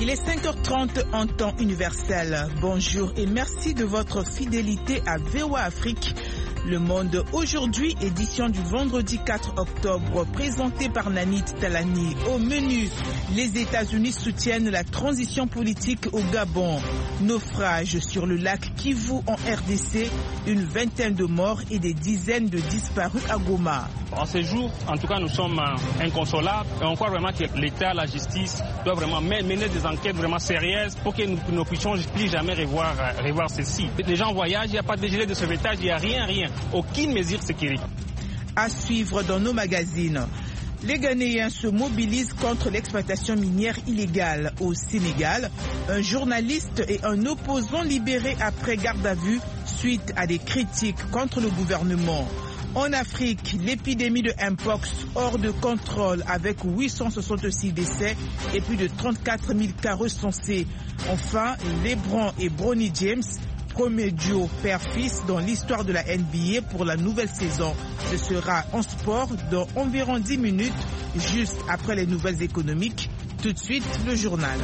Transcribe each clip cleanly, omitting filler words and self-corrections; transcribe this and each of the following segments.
Il est 5h30 en temps universel. Bonjour et merci de votre fidélité à VOA Afrique. Le Monde aujourd'hui, édition du vendredi 4 octobre, présentée par Nanit Talani. Au menu, les États-Unis soutiennent la transition politique au Gabon. Naufrage sur le lac Kivu en RDC, une vingtaine de morts et des dizaines de disparus à Goma. En ces jours, en tout cas, nous sommes inconsolables et on croit vraiment que l'État, la justice doivent vraiment mener des enquêtes vraiment sérieuses pour que nous ne puissions plus jamais revoir ceci. Les gens voyagent, il n'y a pas de gilet de sauvetage, il n'y a rien. Aucune mesure sécurité. À suivre dans nos magazines. Les Ghanéens se mobilisent contre l'exploitation minière illégale au Sénégal. Un journaliste et un opposant libérés après garde à vue suite à des critiques contre le gouvernement. En Afrique, l'épidémie de Mpox hors de contrôle avec 866 décès et plus de 34 000 cas recensés. Enfin, LeBron et Bronny James, premier duo père-fils dans l'histoire de la NBA pour la nouvelle saison. Ce sera en sport dans environ 10 minutes, juste après les nouvelles économiques. Tout de suite, le journal.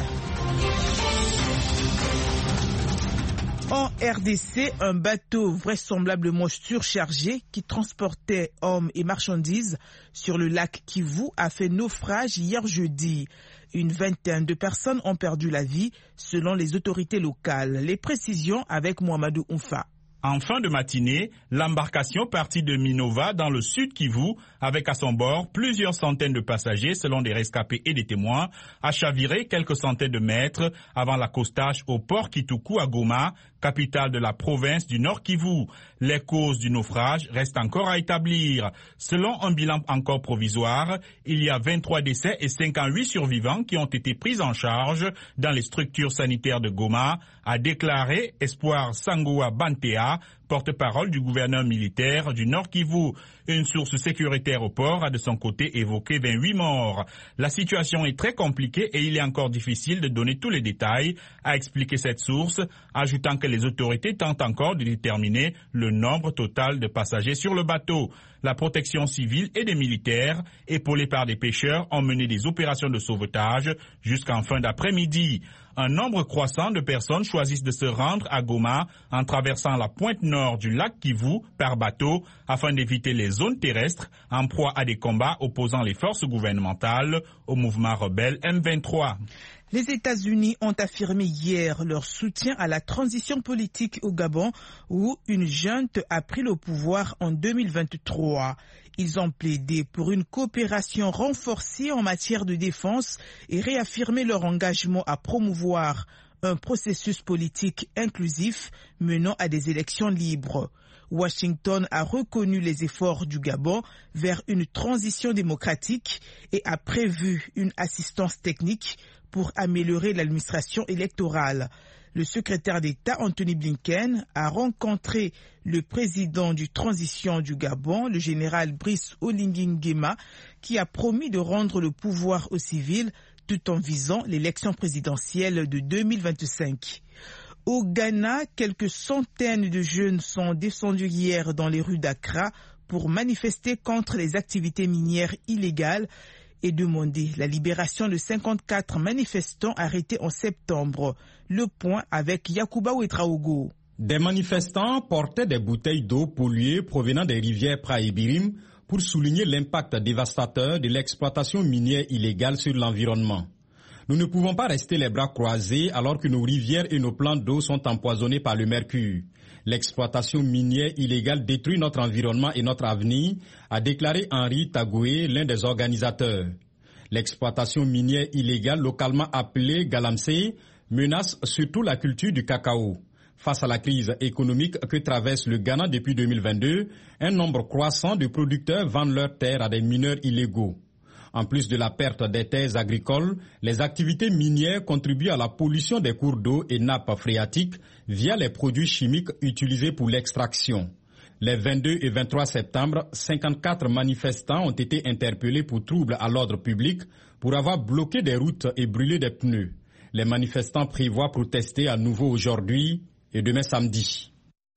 En RDC, un bateau vraisemblablement surchargé qui transportait hommes et marchandises sur le lac Kivu a fait naufrage hier jeudi. Une vingtaine de personnes ont perdu la vie selon les autorités locales. Les précisions avec Mohamedou Oumfa. En fin de matinée, l'embarcation partie de Minova dans le sud Kivu, avec à son bord plusieurs centaines de passagers selon des rescapés et des témoins, a chaviré quelques centaines de mètres avant l'accostage au port Kituku à Goma, capitale de la province du Nord Kivu. Les causes du naufrage restent encore à établir. Selon un bilan encore provisoire, il y a 23 décès et 58 survivants qui ont été pris en charge dans les structures sanitaires de Goma, a déclaré Espoir Sangoa Bantea, porte-parole du gouverneur militaire du Nord Kivu. Une source sécuritaire au port a de son côté évoqué 28 morts. La situation est très compliquée et il est encore difficile de donner tous les détails, a expliqué cette source, ajoutant que les autorités tentent encore de déterminer le nombre total de passagers sur le bateau. La protection civile et des militaires, épaulés par des pêcheurs, ont mené des opérations de sauvetage jusqu'en fin d'après-midi. Un nombre croissant de personnes choisissent de se rendre à Goma en traversant la pointe nord du lac Kivu par bateau afin d'éviter les zones terrestres en proie à des combats opposant les forces gouvernementales au mouvement rebelle M23. Les États-Unis ont affirmé hier leur soutien à la transition politique au Gabon où une junte a pris le pouvoir en 2023. Ils ont plaidé pour une coopération renforcée en matière de défense et réaffirmé leur engagement à promouvoir un processus politique inclusif menant à des élections libres. Washington a reconnu les efforts du Gabon vers une transition démocratique et a prévu une assistance technique pour améliorer l'administration électorale. Le secrétaire d'État Anthony Blinken a rencontré le président du transition du Gabon, le général Brice Oligui Nguema, qui a promis de rendre le pouvoir aux civils tout en visant l'élection présidentielle de 2025. Au Ghana, quelques centaines de jeunes sont descendus hier dans les rues d'Accra pour manifester contre les activités minières illégales et demander la libération de 54 manifestants arrêtés en septembre. Le point avec Yacouba Ouetraogo. Des manifestants portaient des bouteilles d'eau polluées provenant des rivières Pra et Birim pour souligner l'impact dévastateur de l'exploitation minière illégale sur l'environnement. Nous ne pouvons pas rester les bras croisés alors que nos rivières et nos plans d'eau sont empoisonnés par le mercure. L'exploitation minière illégale détruit notre environnement et notre avenir, a déclaré Henri Tagoué, l'un des organisateurs. L'exploitation minière illégale, localement appelée Galamsey, menace surtout la culture du cacao. Face à la crise économique que traverse le Ghana depuis 2022, un nombre croissant de producteurs vendent leurs terres à des mineurs illégaux. En plus de la perte des terres agricoles, les activités minières contribuent à la pollution des cours d'eau et nappes phréatiques via les produits chimiques utilisés pour l'extraction. Les 22 et 23 septembre, 54 manifestants ont été interpellés pour troubles à l'ordre public pour avoir bloqué des routes et brûlé des pneus. Les manifestants prévoient protester à nouveau aujourd'hui et demain samedi.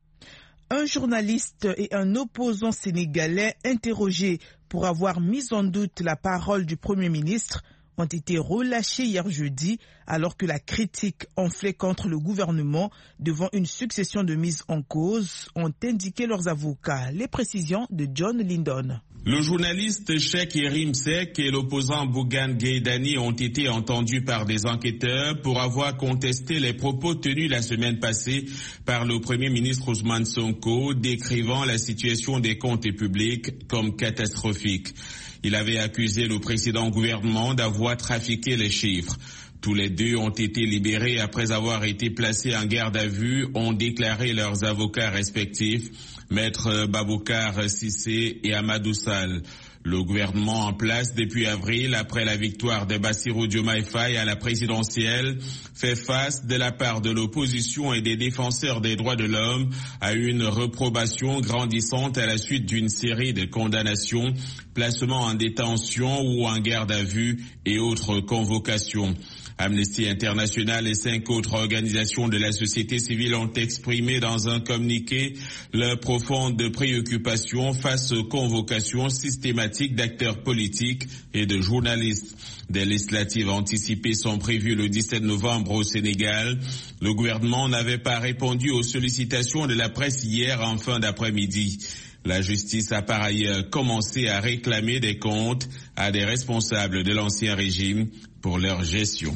Un journaliste et un opposant sénégalais interrogés pour avoir mis en doute la parole du Premier ministre ont été relâchés hier jeudi alors que la critique enflait contre le gouvernement devant une succession de mises en cause, ont indiqué leurs avocats. Les précisions de John Lindon. Le journaliste Cheikh Yerim Seck et l'opposant Bougane Gaydani ont été entendus par des enquêteurs pour avoir contesté les propos tenus la semaine passée par le Premier ministre Ousmane Sonko, décrivant la situation des comptes publics comme catastrophique. Il avait accusé le précédent gouvernement d'avoir trafiqué les chiffres. Tous les deux ont été libérés après avoir été placés en garde à vue, ont déclaré leurs avocats respectifs, Maître Baboukar Cissé et Amadou Sall. Le gouvernement en place depuis avril, après la victoire de Bassirou Diomaye Faye à la présidentielle, fait face de la part de l'opposition et des défenseurs des droits de l'homme à une reprobation grandissante à la suite d'une série de condamnations, placements en détention ou en garde à vue et autres convocations. Amnesty International et 5 autres organisations de la société civile ont exprimé dans un communiqué leur profonde préoccupation face aux convocations systématiques d'acteurs politiques et de journalistes. Des législatives anticipées sont prévues le 17 novembre au Sénégal. Le gouvernement n'avait pas répondu aux sollicitations de la presse hier en fin d'après-midi. La justice a par ailleurs commencé à réclamer des comptes à des responsables de l'ancien régime pour leur gestion.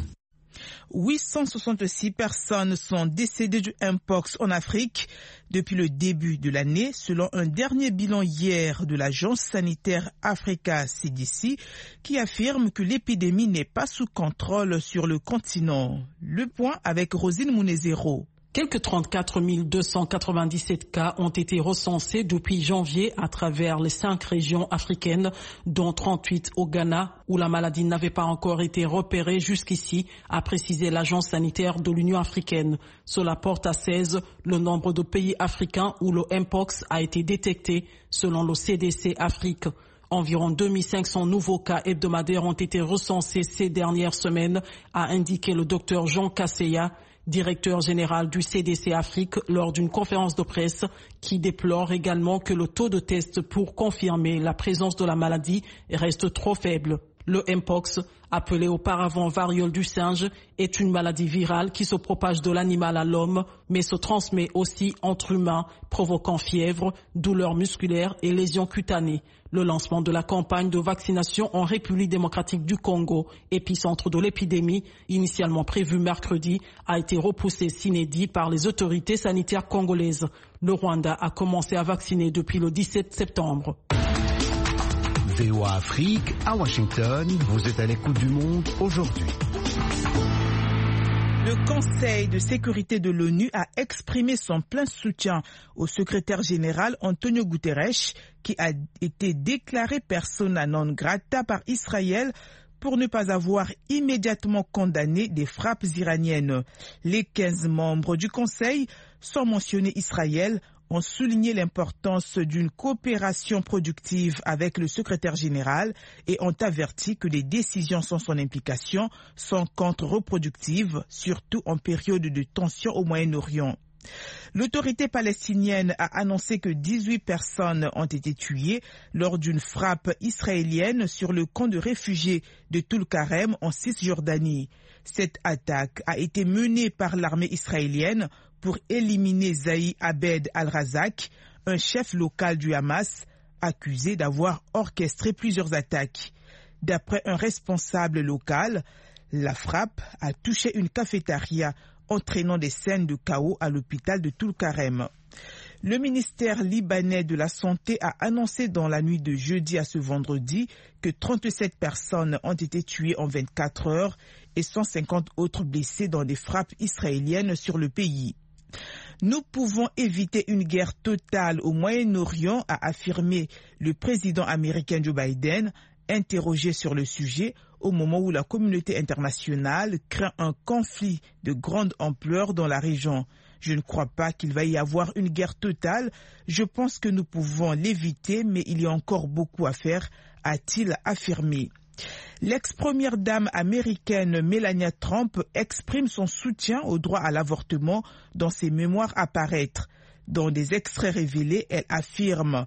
866 personnes sont décédées du Mpox en Afrique depuis le début de l'année, selon un dernier bilan hier de l'agence sanitaire Africa CDC, qui affirme que l'épidémie n'est pas sous contrôle sur le continent. Le point avec Rosine Mounezero. Quelques 34 297 cas ont été recensés depuis janvier à travers les 5 régions africaines, dont 38 au Ghana, où la maladie n'avait pas encore été repérée jusqu'ici, a précisé l'agence sanitaire de l'Union africaine. Cela porte à 16 le nombre de pays africains où le Mpox a été détecté, selon le CDC Afrique. Environ 2500 nouveaux cas hebdomadaires ont été recensés ces dernières semaines, a indiqué le docteur Jean Kasseya, directeur général du CDC Afrique, lors d'une conférence de presse, qui déplore également que le taux de test pour confirmer la présence de la maladie reste trop faible. Le Mpox, appelé auparavant variole du singe, est une maladie virale qui se propage de l'animal à l'homme, mais se transmet aussi entre humains, provoquant fièvre, douleurs musculaires et lésions cutanées. Le lancement de la campagne de vaccination en République démocratique du Congo, épicentre de l'épidémie, initialement prévu mercredi, a été repoussé s'inédit par les autorités sanitaires congolaises. Le Rwanda a commencé à vacciner depuis le 17 septembre. VOA Afrique, à Washington, vous êtes à l'écoute du monde aujourd'hui. Le Conseil de sécurité de l'ONU a exprimé son plein soutien au secrétaire général Antonio Guterres, qui a été déclaré persona non grata par Israël pour ne pas avoir immédiatement condamné des frappes iraniennes. Les 15 membres du Conseil, sans mentionner Israël, ont souligné l'importance d'une coopération productive avec le secrétaire général et ont averti que les décisions sans son implication sont contre-reproductives, surtout en période de tension au Moyen-Orient. L'autorité palestinienne a annoncé que 18 personnes ont été tuées lors d'une frappe israélienne sur le camp de réfugiés de Toul-Karem en Cisjordanie. Cette attaque a été menée par l'armée israélienne pour éliminer Zahi Abed al-Razak, un chef local du Hamas, accusé d'avoir orchestré plusieurs attaques. D'après un responsable local, la frappe a touché une cafétéria, entraînant des scènes de chaos à l'hôpital de Toul-Karem. Le ministère libanais de la Santé a annoncé dans la nuit de jeudi à ce vendredi que 37 personnes ont été tuées en 24 heures et 150 autres blessées dans des frappes israéliennes sur le pays. Nous pouvons éviter une guerre totale au Moyen-Orient, a affirmé le président américain Joe Biden, interrogé sur le sujet au moment où la communauté internationale craint un conflit de grande ampleur dans la région. Je ne crois pas qu'il va y avoir une guerre totale. Je pense que nous pouvons l'éviter, mais il y a encore beaucoup à faire, a-t-il affirmé. L'ex-première dame américaine Melania Trump exprime son soutien au droit à l'avortement dans ses mémoires à paraître. Dans des extraits révélés, elle affirme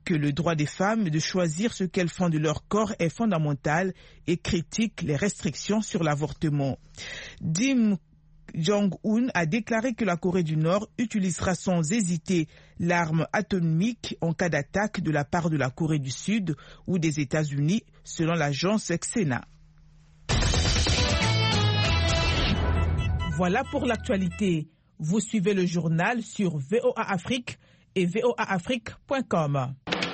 que le droit des femmes de choisir ce qu'elles font de leur corps est fondamental et critique les restrictions sur l'avortement. Kim Jong-un a déclaré que la Corée du Nord utilisera sans hésiter l'arme atomique en cas d'attaque de la part de la Corée du Sud ou des États-Unis, selon l'agence XENA. Voilà pour l'actualité. Vous suivez le journal sur VOA Afrique et voaafrique.com.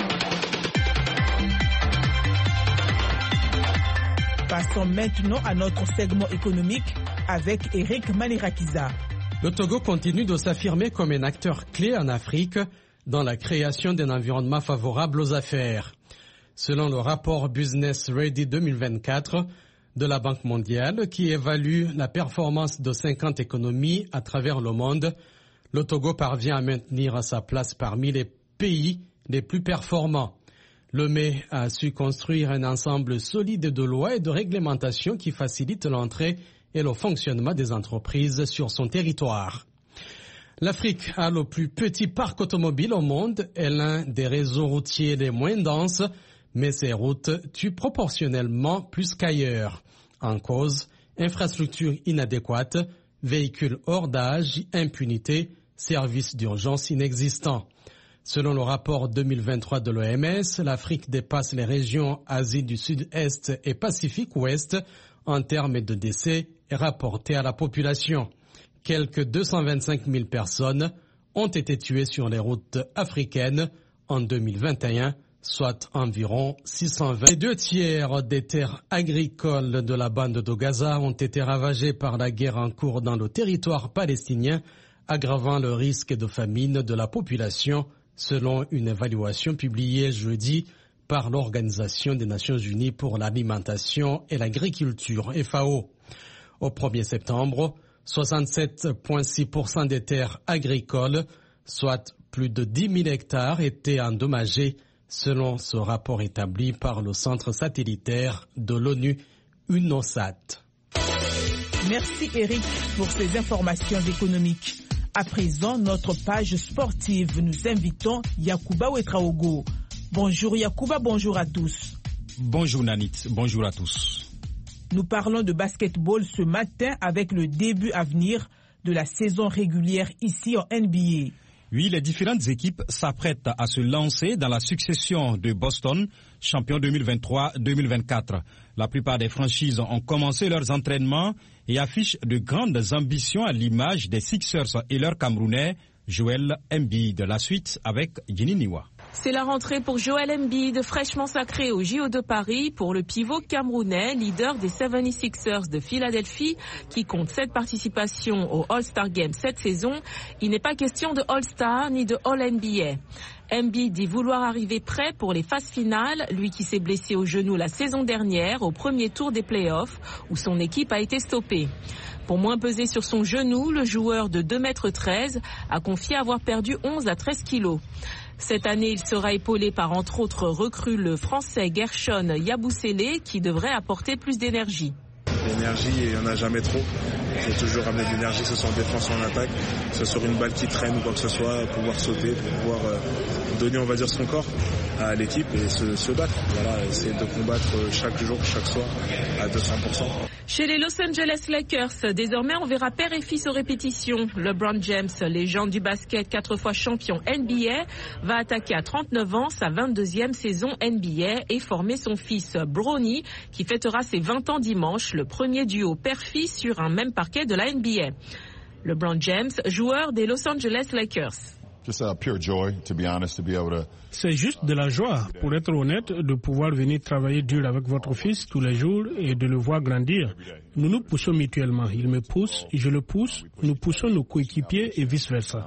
Passons maintenant à notre segment économique avec Eric Manirakiza. Le Togo continue de s'affirmer comme un acteur clé en Afrique dans la création d'un environnement favorable aux affaires. Selon le rapport Business Ready 2024 de la Banque mondiale qui évalue la performance de 50 économies à travers le monde, le Togo parvient à maintenir sa place parmi les pays les plus performants. Lomé a su construire un ensemble solide de lois et de réglementations qui facilitent l'entrée et le fonctionnement des entreprises sur son territoire. L'Afrique a le plus petit parc automobile au monde et l'un des réseaux routiers les moins denses, mais ses routes tuent proportionnellement plus qu'ailleurs. En cause, infrastructures inadéquates, véhicules hors d'âge, impunité, services d'urgence inexistants. Selon le rapport 2023 de l'OMS, l'Afrique dépasse les régions Asie du Sud-Est et Pacifique Ouest en termes de décès rapportés à la population. Quelques 225 000 personnes ont été tuées sur les routes africaines en 2021, soit environ 620. Les 2 tiers des terres agricoles de la bande de Gaza ont été ravagées par la guerre en cours dans le territoire palestinien, aggravant le risque de famine de la population, selon une évaluation publiée jeudi par l'Organisation des Nations Unies pour l'alimentation et l'agriculture, FAO. Au 1er septembre, 67,6% des terres agricoles, soit plus de 10 000 hectares, étaient endommagées, selon ce rapport établi par le centre satellitaire de l'ONU, UNOSAT. Merci Eric pour ces informations économiques. À présent, notre page sportive, nous invitons Yacouba Ouetraogo. Bonjour Yacouba, bonjour à tous. Bonjour Nanit, bonjour à tous. Nous parlons de basketball ce matin avec le début à venir de la saison régulière ici en NBA. Oui, les différentes équipes s'apprêtent à se lancer dans la succession de Boston, champion 2023-2024. La plupart des franchises ont commencé leurs entraînements et affichent de grandes ambitions à l'image des Sixers et leur Camerounais, Joel Embiid. De la suite avec Jenny Niwa. C'est la rentrée pour Joel Embiid, fraîchement sacré au JO de Paris pour le pivot camerounais, leader des 76ers de Philadelphie, qui compte 7 participations au All-Star Game cette saison. Il n'est pas question de All-Star ni de All-NBA. Embiid dit vouloir arriver prêt pour les phases finales, lui qui s'est blessé au genou la saison dernière au premier tour des playoffs où son équipe a été stoppée. Pour moins peser sur son genou, le joueur de 2,13 m a confié avoir perdu 11 à 13 kilos. Cette année, il sera épaulé par entre autres recrues le français Gershon Yabusele qui devrait apporter plus d'énergie. L'énergie, il n'y en a jamais trop. Il faut toujours ramener de l'énergie, que ce soit en défense ou en attaque, que ce soit une balle qui traîne ou quoi que ce soit, pouvoir sauter, pouvoir donner, on va dire, son corps à l'équipe et se battre. Voilà, essayer de combattre chaque jour, chaque soir à 200%. Chez les Los Angeles Lakers, désormais on verra père et fils aux répétitions. LeBron James, légende du basket, 4 fois champion NBA, va attaquer à 39 ans sa 22e saison NBA et former son fils Bronny qui fêtera ses 20 ans dimanche, le premier duo père-fils sur un même parquet de la NBA. LeBron James, joueur des Los Angeles Lakers. C'est juste de la joie, pour être honnête, de pouvoir venir travailler dur avec votre fils tous les jours et de le voir grandir. Nous nous poussons mutuellement. Il me pousse, je le pousse, nous poussons nos coéquipiers et vice-versa.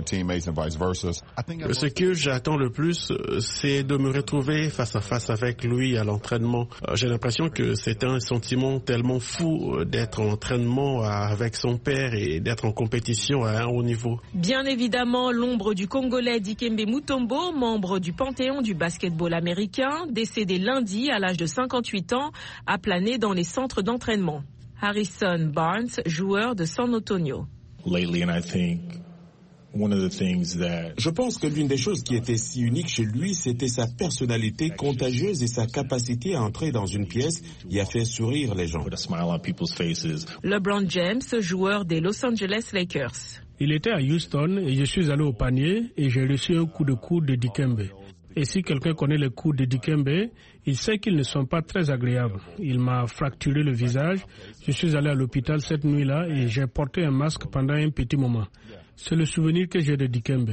Ce que j'attends le plus, c'est de me retrouver face à face avec lui à l'entraînement. J'ai l'impression que c'est un sentiment tellement fou d'être en entraînement avec son père et d'être en compétition à un haut niveau. Bien évidemment, l'ombre du Congolais Dikembe Mutombo, membre du panthéon du basketball américain, décédé lundi à l'âge de 58 ans, a plané dans les centres d'entraînement. Harrison Barnes, joueur de San Antonio. Je pense que l'une des choses qui était si unique chez lui, c'était sa personnalité contagieuse et sa capacité à entrer dans une pièce et à faire sourire les gens. LeBron James, joueur des Los Angeles Lakers. Il était à Houston et je suis allé au panier et j'ai reçu un coup de coude de Dikembe. Et si quelqu'un connaît les coups de Dikembe, il sait qu'ils ne sont pas très agréables. Il m'a fracturé le visage. Je suis allé à l'hôpital cette nuit-là et j'ai porté un masque pendant un petit moment. C'est le souvenir que j'ai de Dikembe.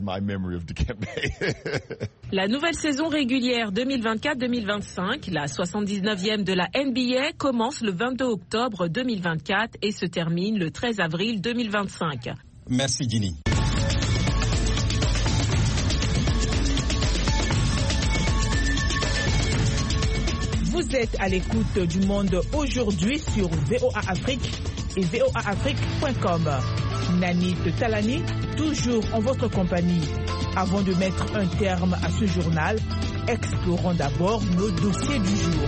La nouvelle saison régulière 2024-2025, la 79e de la NBA, commence le 22 octobre 2024 et se termine le 13 avril 2025. Merci Dini. Vous êtes à l'écoute du Monde aujourd'hui sur VOA Afrique et voaafrique.com. Nani Talani, toujours en votre compagnie. Avant de mettre un terme à ce journal, explorons d'abord nos dossiers du jour.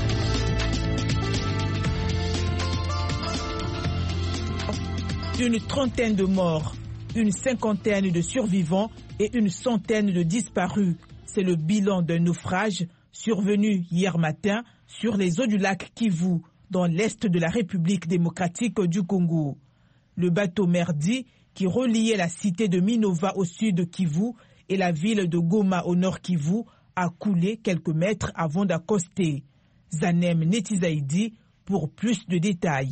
Une trentaine de morts, une cinquantaine de survivants et une centaine de disparus. C'est le bilan d'un naufrage survenu hier matin sur les eaux du lac Kivu, dans l'est de la République démocratique du Congo. Le bateau Merdi, qui reliait la cité de Minova au sud de Kivu et la ville de Goma au nord Kivu, a coulé quelques mètres avant d'accoster. Zanem Netizaidi pour plus de détails.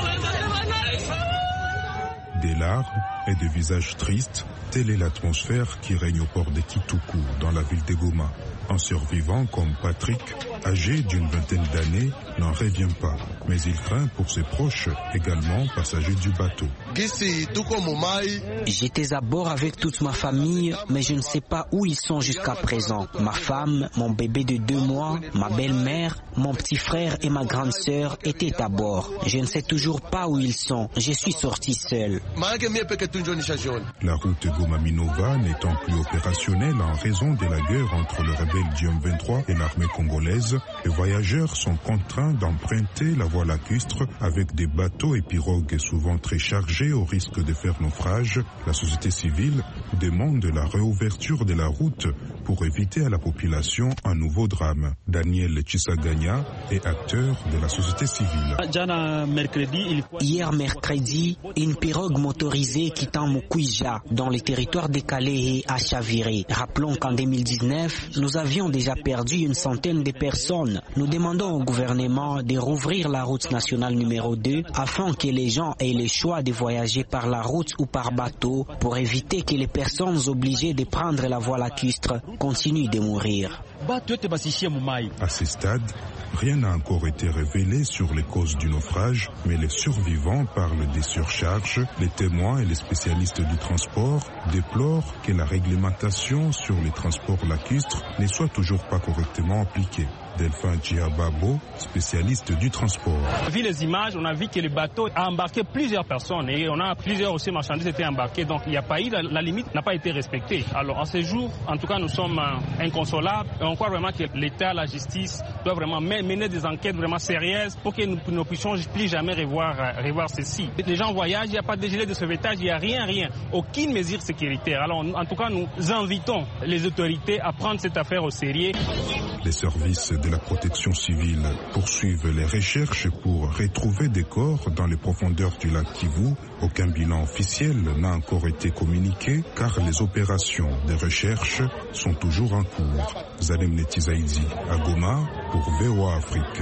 Des larmes et des visages tristes, telle est l'atmosphère qui règne au port de Kituku, dans la ville de Goma. Un survivant comme Patrick, âgé d'une vingtaine d'années, n'en revient pas. Mais il craint pour ses proches, également passagers du bateau. J'étais à bord avec toute ma famille, mais je ne sais pas où ils sont jusqu'à présent. Ma femme, mon bébé de 2 mois, ma belle-mère, mon petit frère et ma grande sœur étaient à bord. Je ne sais toujours pas où ils sont. Je suis sorti seul. La route Goma-Minova n'étant plus opérationnelle en raison de la guerre entre le rebelle du M23 et l'armée congolaise, les voyageurs sont contraints d'emprunter la voie lacustre avec des bateaux et pirogues souvent très chargés au risque de faire naufrage. La société civile demande la réouverture de la route pour éviter à la population un nouveau drame. Daniel Chisaganya est acteur de la société civile. Hier mercredi, une pirogue motorisée quittant Mukwija dans le territoire de Kalehe a chaviré. Rappelons qu'en 2019, nous avions déjà perdu une centaine de personnes. Nous demandons au gouvernement de rouvrir la route nationale numéro 2 afin que les gens aient le choix de voyager par la route ou par bateau pour éviter que les personnes obligées de prendre la voie lacustre continuent de mourir. À ce stade, rien n'a encore été révélé sur les causes du naufrage, mais les survivants parlent des surcharges. Les témoins et les spécialistes du transport déplorent que la réglementation sur les transports lacustres ne soit toujours pas correctement appliquée. Delphin Djiababo, spécialiste du transport. On a vu les images, on a vu que le bateau a embarqué plusieurs personnes et on a plusieurs aussi marchandises étaient embarquées. Donc il n'y a pas eu, la limite n'a pas été respectée. Alors en ce jour, en tout cas, nous sommes inconsolables et on croit vraiment que l'État, la justice doivent vraiment mener des enquêtes vraiment sérieuses pour que nous ne puissions plus jamais revoir ceci. Les gens voyagent, il n'y a pas de gilet de sauvetage, il n'y a rien. Aucune mesure sécuritaire. Alors en tout cas, nous invitons les autorités à prendre cette affaire au sérieux. Les services de la protection civile poursuivent les recherches pour retrouver des corps dans les profondeurs du lac Kivu. Aucun bilan officiel n'a encore été communiqué car les opérations de recherche sont toujours en cours. Zalem Netizaidi à Goma pour VOA Afrique.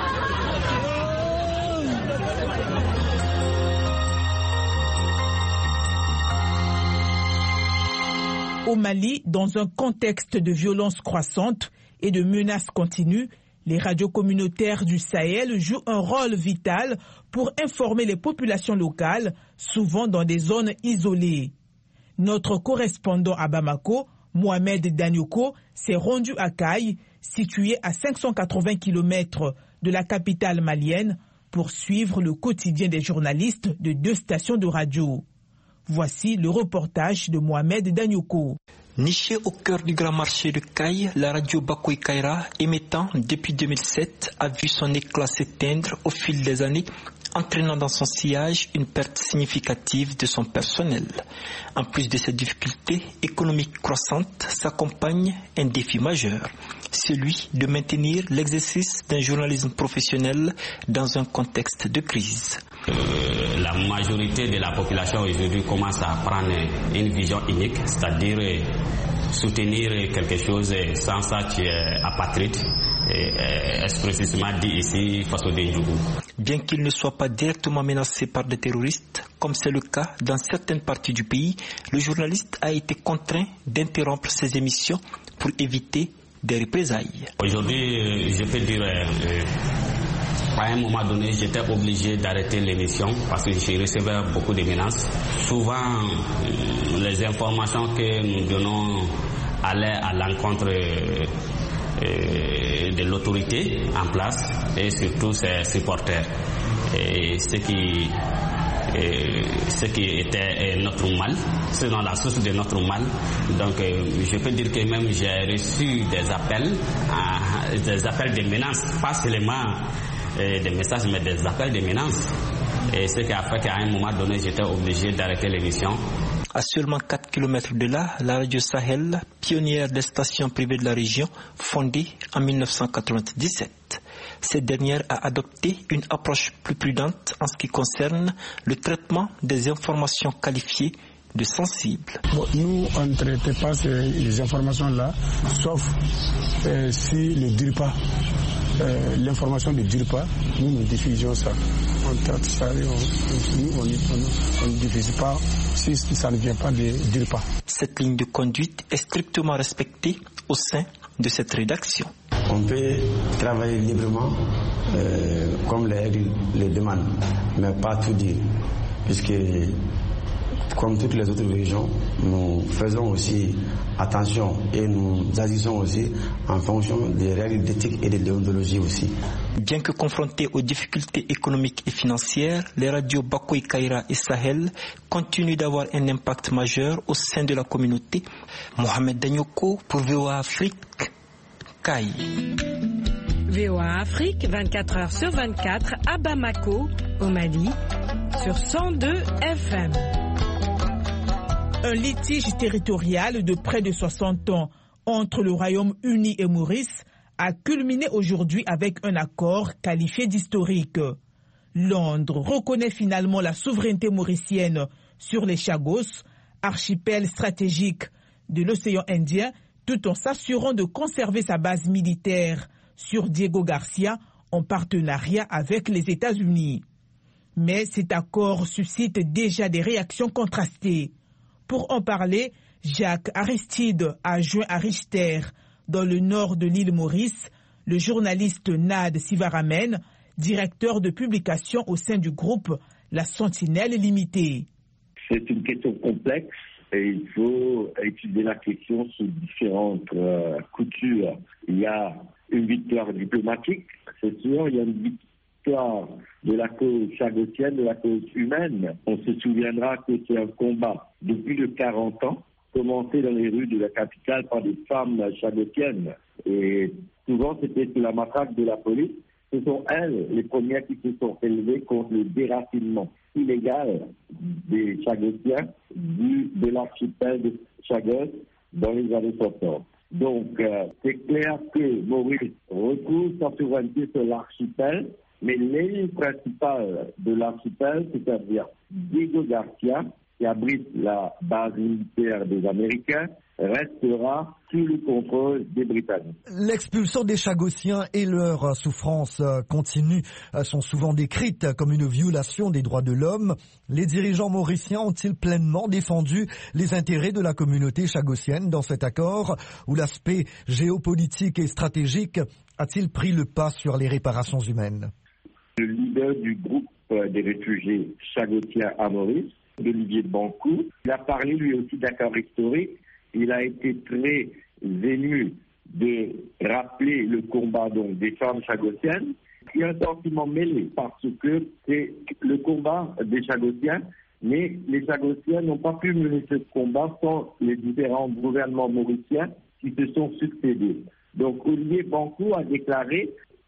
Au Mali, dans un contexte de violence croissante et de menaces continues, les radios communautaires du Sahel jouent un rôle vital pour informer les populations locales, souvent dans des zones isolées. Notre correspondant à Bamako, Mohamed Danyoko, s'est rendu à Kaï, situé à 580 km de la capitale malienne, pour suivre le quotidien des journalistes de 2 stations de radio. Voici le reportage de Mohamed Danyoko. Nichée au cœur du grand marché de Kaï, la radio Bakoy Kaira, émettant depuis 2007, a vu son éclat s'éteindre au fil des années entraînant dans son sillage une perte significative de son personnel. En plus de ces difficultés économiques croissantes, s'accompagne un défi majeur, celui de maintenir l'exercice d'un journalisme professionnel dans un contexte de crise. La majorité de la population aujourd'hui commence à prendre une vision unique, c'est-à-dire soutenir quelque chose, sans ça tu es apatride, expressément dit ici Faso Denjougou. Bien qu'il ne soit pas directement menacé par des terroristes, comme c'est le cas dans certaines parties du pays, le journaliste a été contraint d'interrompre ses émissions pour éviter des représailles. Aujourd'hui, je peux dire, à un moment donné, j'étais obligé d'arrêter l'émission parce que je recevais beaucoup de menaces. Souvent, les informations que nous donnons allaient à l'encontre de l'autorité en place et surtout ses supporters. Et ce qui était notre mal, c'est dans la source de notre mal. Donc je peux dire que même j'ai reçu des appels de menaces, pas seulement des messages mais des appels de menaces. Et ce qui a fait qu'à un moment donné j'étais obligé d'arrêter l'émission. À seulement 4 km de là, la radio Sahel, pionnière des stations privées de la région, fondée en 1997. Cette dernière a adopté une approche plus prudente en ce qui concerne le traitement des informations qualifiées de sensibles. Nous, on ne traitait pas ces informations-là, sauf si ne dure pas. L'information ne dure pas, nous diffusions ça. On traite ça et on ne diffuse pas si ça ne vient pas de dure pas. Cette ligne de conduite est strictement respectée au sein de cette rédaction. On peut travailler librement comme les règles le demandent, mais pas tout dire, puisque comme toutes les autres régions, nous faisons aussi attention et nous agissons aussi en fonction des règles d'éthique et de déontologie aussi. Bien que confrontés aux difficultés économiques et financières, les radios Bakoy Kaira et Sahel continuent d'avoir un impact majeur au sein de la communauté. Mohamed Danyoko pour VOA Afrique, Kaï. VOA Afrique, 24 heures sur 24 à Bamako, au Mali, sur 102 FM. Un litige territorial de près de 60 ans entre le Royaume-Uni et Maurice a culminé aujourd'hui avec un accord qualifié d'historique. Londres reconnaît finalement la souveraineté mauricienne sur les Chagos, archipel stratégique de l'océan Indien, tout en s'assurant de conserver sa base militaire sur Diego Garcia en partenariat avec les États-Unis. Mais cet accord suscite déjà des réactions contrastées. Pour en parler, Jacques Aristide a joint à Richter, dans le nord de l'île Maurice, le journaliste Nad Sivaramen, directeur de publication au sein du groupe La Sentinelle Limitée. C'est une question complexe et il faut étudier la question sous différentes coutures. Il y a une victoire diplomatique, c'est sûr, il y a une victoire de la cause chagossienne, de la cause humaine. On se souviendra que c'est un combat de plus de 40 ans, commencé dans les rues de la capitale par des femmes chagossiennes. Et souvent, c'était sous la matraque de la police. Ce sont elles, les premières, qui se sont élevées contre le déracinement illégal des Chagossiens de l'archipel de Chagos dans les années 60. Donc, c'est clair que Maurice retrouve sa souveraineté sur l'archipel, mais l'île principale de l'archipel, c'est-à-dire Diego Garcia, qui abrite la base militaire des Américains, restera sous le contrôle des Britanniques. L'expulsion des Chagossiens et leurs souffrances continues sont souvent décrites comme une violation des droits de l'homme. Les dirigeants mauriciens ont-ils pleinement défendu les intérêts de la communauté chagossienne dans cet accord, où l'aspect géopolitique et stratégique a-t-il pris le pas sur les réparations humaines? Le leader du groupe des réfugiés chagossiens à Maurice, Olivier Bankou, il a parlé lui aussi d'accord historique. Il a été très ému de rappeler le combat donc des femmes chagossiennes. Il y a un sentiment mêlé parce que c'est le combat des Chagossiens, mais les Chagossiens n'ont pas pu mener ce combat sans les différents gouvernements mauriciens qui se sont succédés. Donc Olivier Bankou a déclaré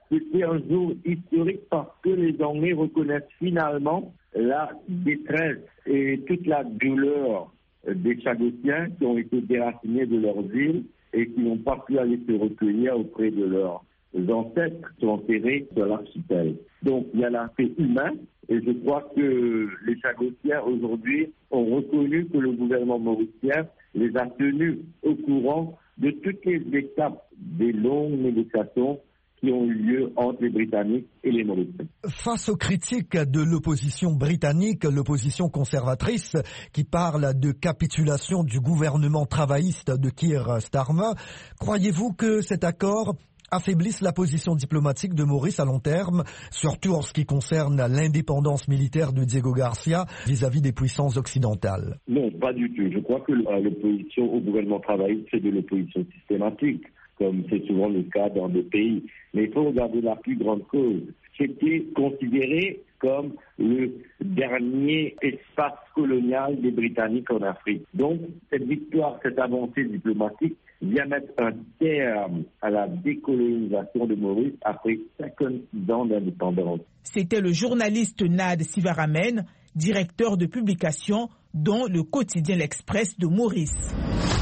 C'était un jour historique parce que les Anglais reconnaissent finalement la détresse et toute la douleur des Chagossiens qui ont été déracinés de leurs îles et qui n'ont pas pu aller se recueillir auprès de leurs ancêtres qui sont enterrés sur l'archipel. Donc il y a l'aspect humain et je crois que les Chagossiens aujourd'hui ont reconnu que le gouvernement mauricien les a tenus au courant de toutes les étapes des longues négociations qui ont eu lieu entre les Britanniques et les Mauriciens. Face aux critiques de l'opposition britannique, l'opposition conservatrice qui parle de capitulation du gouvernement travailliste de Keir Starmer, croyez-vous que cet accord affaiblisse la position diplomatique de Maurice à long terme, surtout en ce qui concerne l'indépendance militaire de Diego Garcia vis-à-vis des puissances occidentales? Non, pas du tout. Je crois que l'opposition au gouvernement travailliste, c'est de l'opposition systématique, comme c'est souvent le cas dans des pays. Mais il faut regarder la plus grande cause. C'était considéré comme le dernier espace colonial des Britanniques en Afrique. Donc, cette victoire, cette avancée diplomatique vient mettre un terme à la décolonisation de Maurice après 56 ans d'indépendance. C'était le journaliste Nad Sivaramen, directeur de publication dont le quotidien L'Express de Maurice.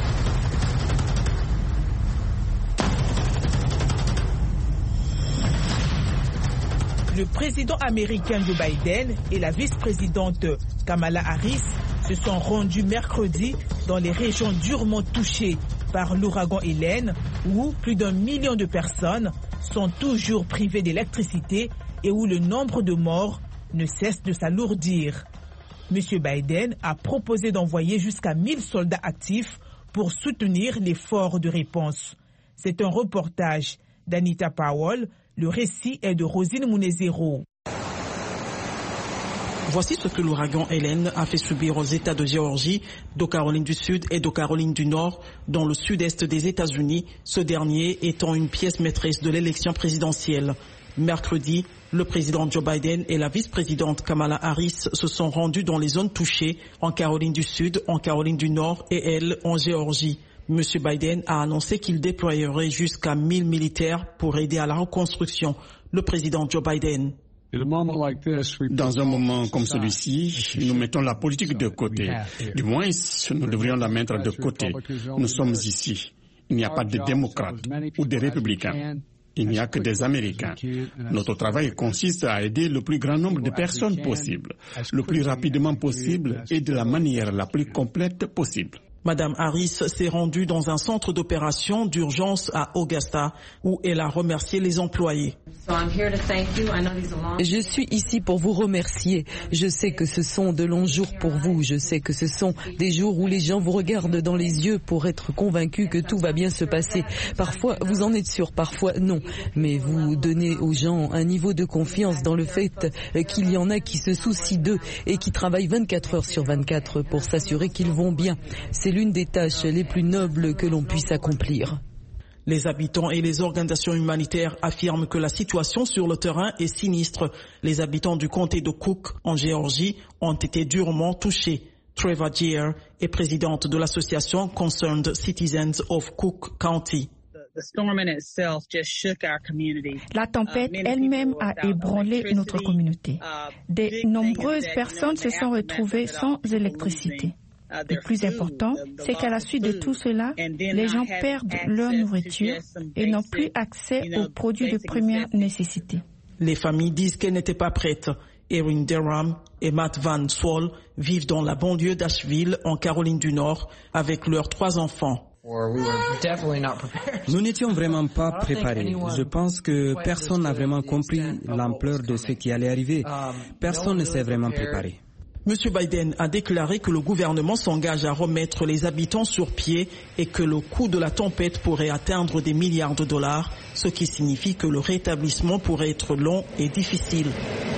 Le président américain Joe Biden et la vice-présidente Kamala Harris se sont rendus mercredi dans les régions durement touchées par l'ouragan Hélène, où plus d'1 million de personnes sont toujours privées d'électricité et où le nombre de morts ne cesse de s'alourdir. M. Biden a proposé d'envoyer jusqu'à 1000 soldats actifs pour soutenir l'effort de réponse. C'est un reportage d'Anita Powell. Le récit est de Rosine Munezero. Voici ce que l'ouragan Hélène a fait subir aux États de Géorgie, de Caroline du Sud et de Caroline du Nord, dans le sud-est des États-Unis, ce dernier étant une pièce maîtresse de l'élection présidentielle. Mercredi, le président Joe Biden et la vice-présidente Kamala Harris se sont rendus dans les zones touchées, en Caroline du Sud, en Caroline du Nord et elle, en Géorgie. M. Biden a annoncé qu'il déployerait jusqu'à 1000 militaires pour aider à la reconstruction. Le président Joe Biden. Dans un moment comme celui-ci, nous mettons la politique de côté. Du moins, nous devrions la mettre de côté. Nous sommes ici. Il n'y a pas de démocrates ou de républicains. Il n'y a que des Américains. Notre travail consiste à aider le plus grand nombre de personnes possible, le plus rapidement possible et de la manière la plus complète possible. Madame Harris s'est rendue dans un centre d'opération d'urgence à Augusta où elle a remercié les employés. Je suis ici pour vous remercier. Je sais que ce sont de longs jours pour vous. Je sais que ce sont des jours où les gens vous regardent dans les yeux pour être convaincus que tout va bien se passer. Parfois, vous en êtes sûr, parfois non. Mais vous donnez aux gens un niveau de confiance dans le fait qu'il y en a qui se soucient d'eux et qui travaillent 24 heures sur 24 pour s'assurer qu'ils vont bien. C'est l'une des tâches les plus nobles que l'on puisse accomplir. Les habitants et les organisations humanitaires affirment que la situation sur le terrain est sinistre. Les habitants du comté de Cook, en Géorgie, ont été durement touchés. Treva Geer est présidente de l'association Concerned Citizens of Cook County. La tempête elle-même a ébranlé notre communauté. De nombreuses personnes se sont retrouvées sans électricité. Le plus important, c'est qu'à la suite de tout cela, les gens perdent leur nourriture et n'ont plus accès aux produits de première nécessité. Les familles disent qu'elles n'étaient pas prêtes. Erin Derham et Matt Van Swol vivent dans la banlieue d'Asheville, en Caroline du Nord, avec leurs 3 enfants. Nous n'étions vraiment pas préparés. Je pense que personne n'a vraiment compris l'ampleur de ce qui allait arriver. Personne ne s'est vraiment préparé. M. Biden a déclaré que le gouvernement s'engage à remettre les habitants sur pied et que le coût de la tempête pourrait atteindre des milliards de dollars, ce qui signifie que le rétablissement pourrait être long et difficile.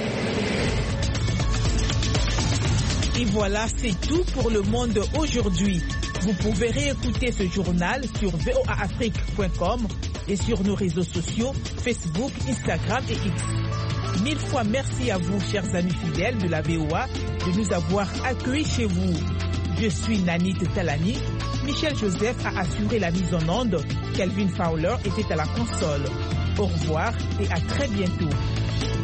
Et voilà, c'est tout pour le monde aujourd'hui. Vous pouvez réécouter ce journal sur voaafrique.com et sur nos réseaux sociaux, Facebook, Instagram et X. 1000 fois merci à vous, chers amis fidèles de la VOA, de nous avoir accueillis chez vous. Je suis Nanit Talani. Michel Joseph a assuré la mise en onde. Kelvin Fowler était à la console. Au revoir et à très bientôt.